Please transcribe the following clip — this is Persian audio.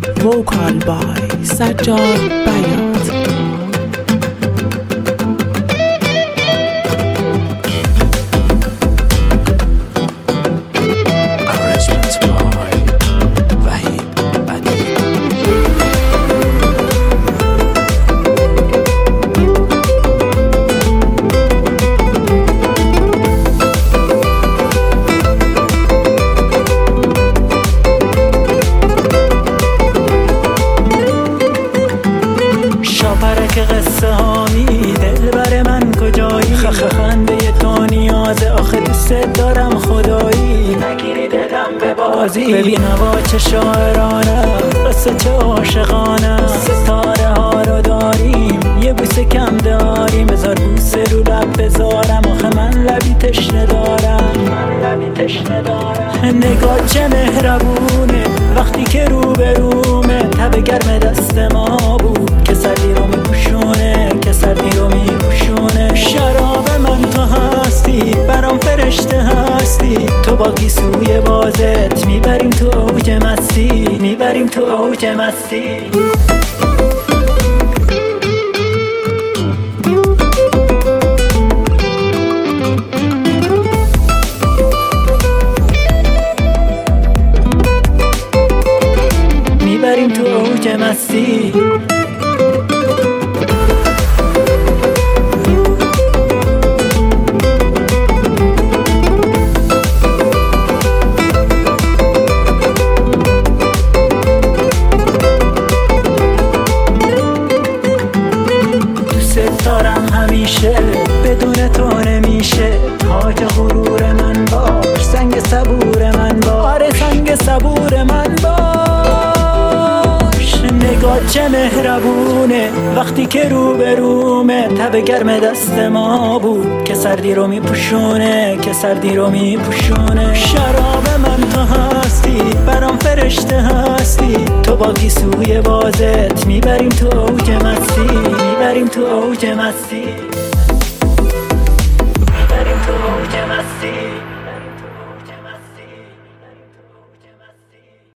Vocal by Sajjad Bayat. که قصه هامی دل بر من کجایی خنده تو نیازه آخه دوست دارم خدایی نگیری دلم به بازی ببین هوا چه شاعرانه قصه چه عاشقانه ستاره ها رو داریم یه بوسه کم داریم بذار بوسه رو لب بذارم آخه من لبی تشنه دارم نگاه چه مهربونه وقتی که رو به رومه تب گرم دست ما بود که سردی رو میپوشونه شراب من تو هستی برام فرشته هستی تو با گیسوی بازت میبریم تو اوج مستی میبریم تو اوج مستی دارم همیشه بدون تو نمیشه تاج غرور من باش سنگ صبور من باش نگاه چه مهربونه وقتی که رو به رومه تب گرم دست ما بود که سردی رو میپوشونه شراب من تو هستی برام فرشته هستی تو با گیسوی بازت میبریم تو اوج مستی